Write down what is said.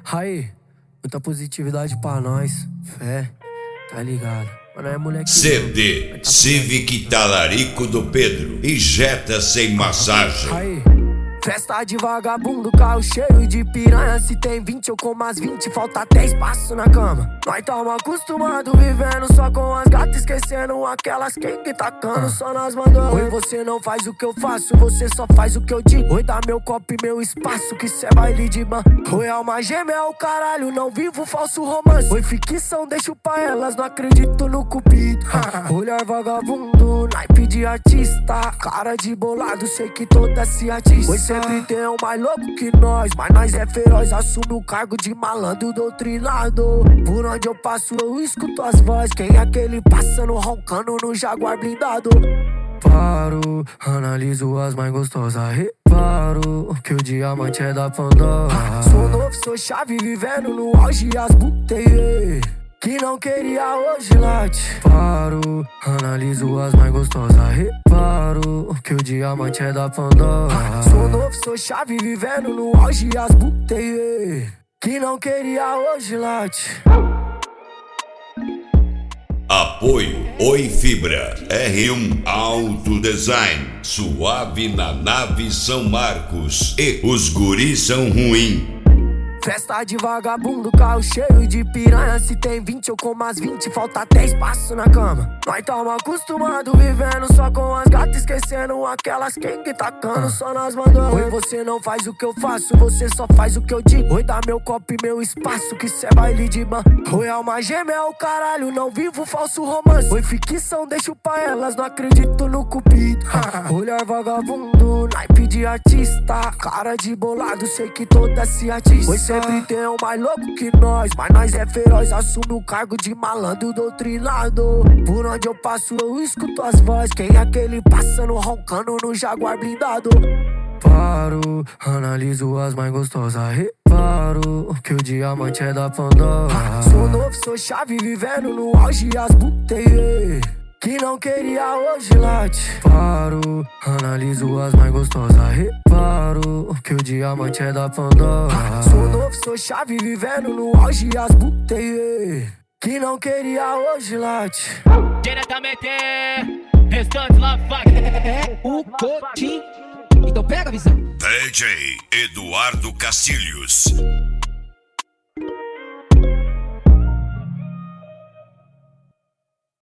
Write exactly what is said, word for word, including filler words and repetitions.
Aí, muita positividade pra nós, fé, tá ligado? Mas não é moleque. C D tá Civic Talarico do Pedro, injeta sem massagem. Aí, festa de vagabundo, carro cheio de piranha. Se tem vinte eu como as vinte, falta até espaço na cama. Nós tamo acostumado vivendo só com as gatas, esquecendo aquelas que tacando só nas mangas. Oi, você não faz o que eu faço, você só faz o que eu digo. Oi, dá meu copo e meu espaço, que cê é baile de ban. Oi, alma gêmea é o caralho, não vivo falso romance. Oi, ficção, deixo pra elas, não acredito no cupido. Olhar vagabundo, naipe de artista, cara de bolado, sei que toda se atiça. Oi, sempre tem um mais louco que nós, mas nós é feroz, assume o cargo de malandro doutrinado. Por onde eu passo eu escuto as vozes, quem é aquele passando roncando no Jaguar blindado? Paro, analiso as mais gostosas, reparo que o diamante é da Pandora. Sou novo, sou chave, vivendo no auge as butei que não queria hoje late. Paro, analiso as mais gostosas, reparo que o diamante é da Pandora. Sou novo, sou chave, vivendo no auge as butei que não queria hoje late. Apoio Oi Fibra R um Auto Design, suave na nave São Marcos e os guris são ruim. Festa de vagabundo, carro cheio de piranha. Se tem vinte eu como as vinte, falta até espaço na cama. Nós tamo acostumado vivendo só com as gatas, esquecendo aquelas que tacando só nas mangas. Oi, você não faz o que eu faço, você só faz o que eu digo. Oi, dá meu copo e meu espaço, que cê é baile de ban. Oi, alma gêmea é o caralho, não vivo falso romance. Oi, ficção, deixo pra elas, não acredito no cupido. Olhar vagabundo, naipe de artista, cara de bolado, sei que toda se atiça. Oi, sempre tem um mais louco que nós, mas nós é feroz, assume o cargo de malandro doutrinado. Por onde eu passo eu escuto as vozes, quem é aquele passando roncando no Jaguar blindado? Paro, analiso as mais gostosas, reparo que o diamante é da Pandora. Sou novo, sou chave, vivendo no auge as butei que não queria hoje late. Paro, analiso as mais gostosas, reparo que o diamante é da Pandora. Sou novo, sou chave, vivendo no auge as butei que não queria hoje late. Diretamente, restante lá vai. É o Cotim. Então pega a visão. D J Eduardo Castilhos.